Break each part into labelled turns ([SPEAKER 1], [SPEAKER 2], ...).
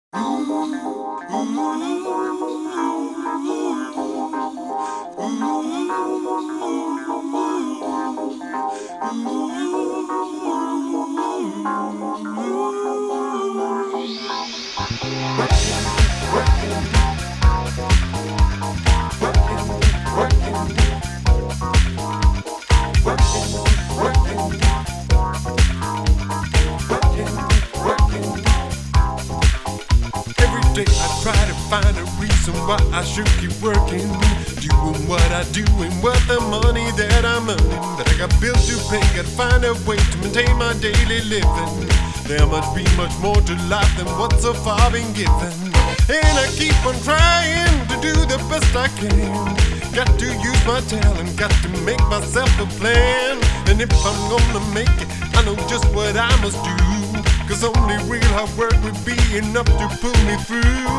[SPEAKER 1] Every day I try to find a reason why I should keep working, doing what I do and worth the money that I'm earning. But I got bills to pay, gotta find a way to maintain my daily living. There must be much more to life than what's so far been given. And I keep on trying to do the best I can. Got to use my talent, got to make myself a plan. And if I'm gonna make it, I know just what I must do. 'Cause only real hard work would be enough to pull me through.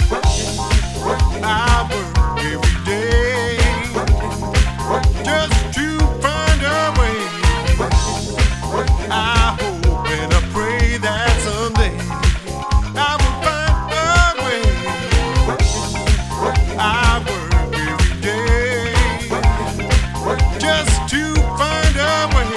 [SPEAKER 1] I work every day just to find a way. I hope and I pray that someday I will find a way. I work every day just to find a way.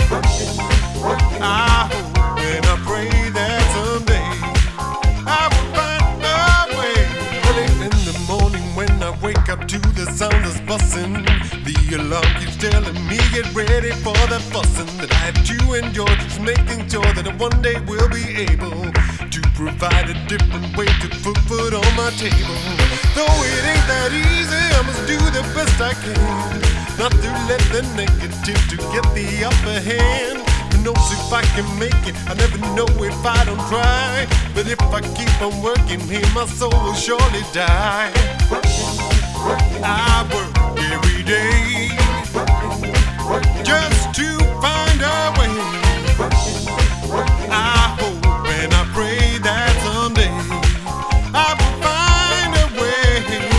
[SPEAKER 1] I hope and I pray that someday I will find a way. Early in the morning when I wake up to the sound that's busting, the alarm keeps telling me get ready for the fussing that I have to endure, just making sure that I one day will be able to provide a different way to put food on my table. Though it ain't that easy, I must do the best I can, not to let the negative to get the upper hand. Who knows if I can make it? I never know if I don't try. But if I keep on working here, my soul will surely die. I work every day just to find a way. I hope and I pray that someday I will find a way.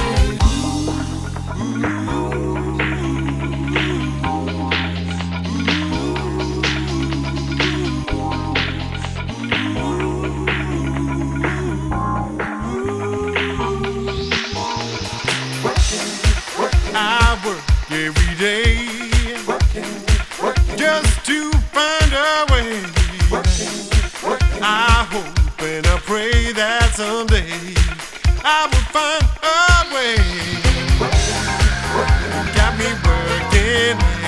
[SPEAKER 1] I work every day just to find a way. I hope and I pray that someday I will find a way. You got me working